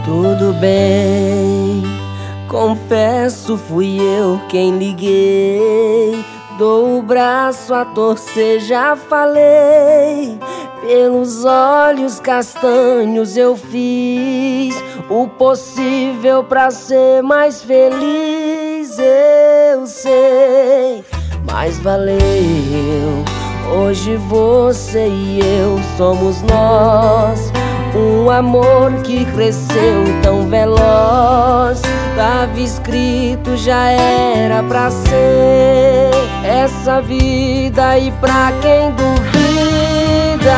Tudo bem, confesso, fui eu quem liguei. Dou o braço a torcer, já falei. Pelos olhos castanhos eu fiz o possível pra ser mais feliz. Eu sei, mas valeu. Hoje você e eu somos nós. Um amor que cresceu tão veloz. Tava escrito, já era pra ser essa vida. E pra quem duvida,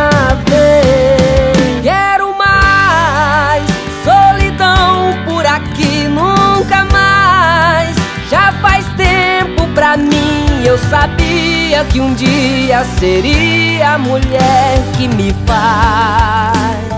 vem. Quero mais solidão por aqui, nunca mais. Já faz tempo pra mim, eu sabia que um dia seria a mulher que me faz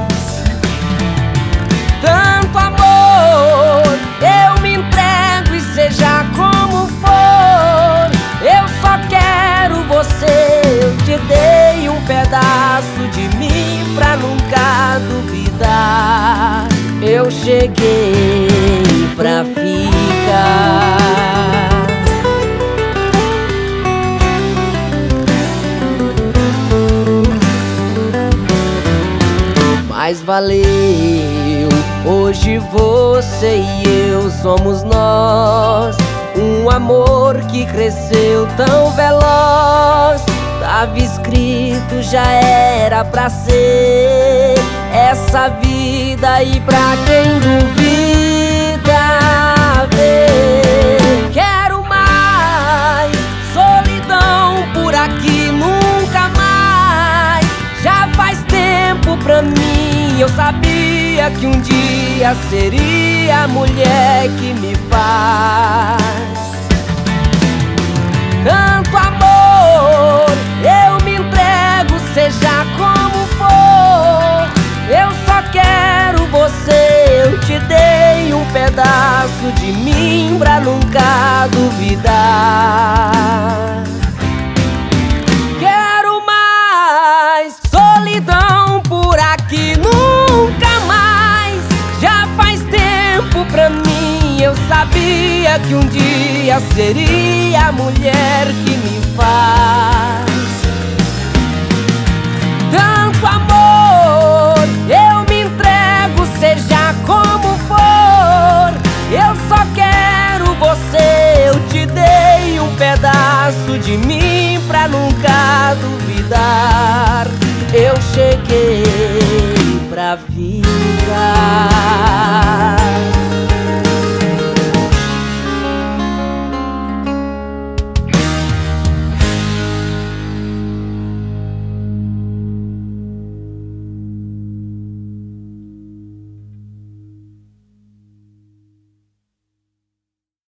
tanto amor. Eu me entrego e seja como for, eu só quero você. Eu te dei um pedaço de mim pra nunca duvidar. Eu cheguei pra ficar. Mas valeu, hoje você e eu somos nós. Um amor que cresceu tão veloz. Tava escrito, já era pra ser essa vida. E pra quem duvida, vem. Quero mais solidão por aqui, nunca mais. Já faz tempo pra mim, eu sabia que um dia seria a mulher que me faz tanto amor. Eu me entrego, seja como for, eu só quero você. Eu te dei um pedaço de mim pra nunca duvidar. Quero mais solidão por aqui, nunca mais. Já faz tempo pra mim, eu sabia que um dia seria a mulher que me faz tanto amor. Eu me entrego, seja como for, eu só quero você. Eu te dei um pedaço de mim pra nunca duvidar. Eu cheguei pra ficar.